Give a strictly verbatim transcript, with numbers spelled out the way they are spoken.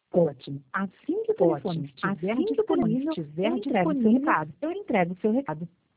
Ótimo. Assim que o telefone Ótimo. estiver Assim que o telefone disponível, estiver eu entrego o seu disponível, recado. eu entrego o seu recado.